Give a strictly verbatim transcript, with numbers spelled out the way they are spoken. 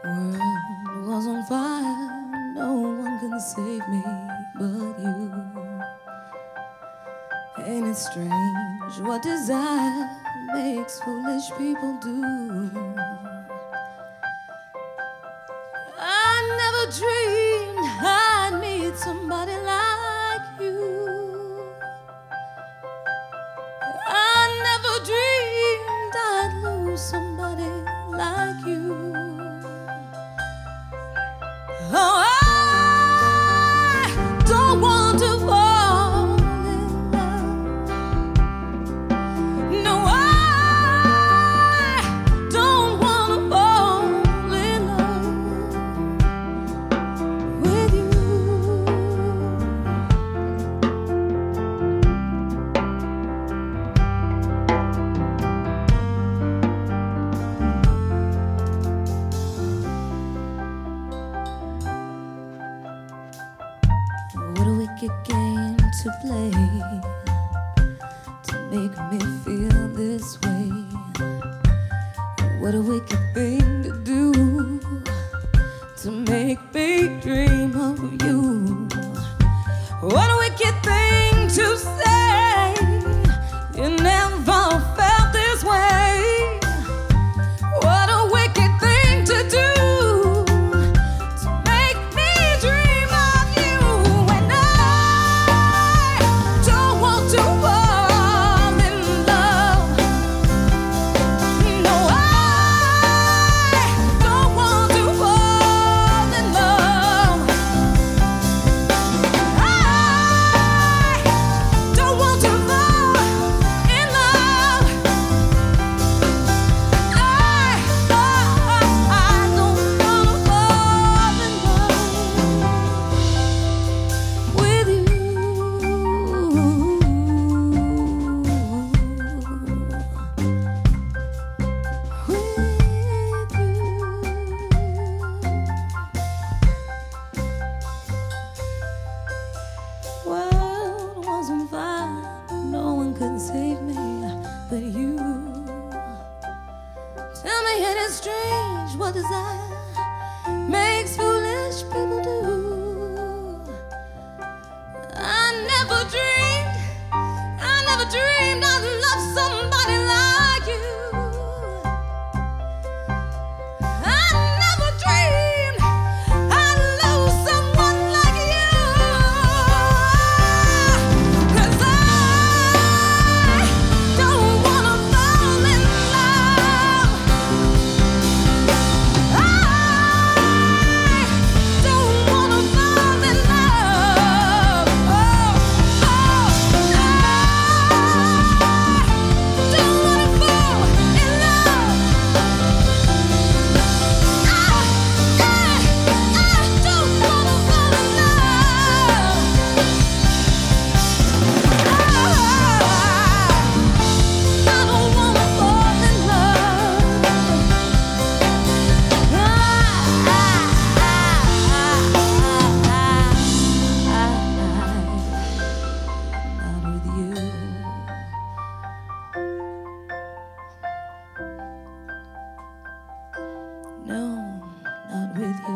World was on fire, no one can save me but you. Ain't it strange what desire makes foolish people do? I never dreamed I'd meet somebody like you. I never dreamed I'd lose somebody like you. Oh, I don't want to fall in love. No, I don't want to fall in love with you. What a wicked game to play to make me feel this way. What a wicked thing to do to make me dream of you. What a wicked thing to say. You never felt this way. What a wicked thing to do. World was on fire, no one could save me but you. Tell me, ain't it strange what desire makes foolish people do? I never dreamed, I never dreamed I'd love somebody like you. I never dreamed I'd lose someone like you. 'Cause I don't wanna fall in love. I don't wanna fall in love. Oh, oh, I don't wanna fall in love. No, not with you.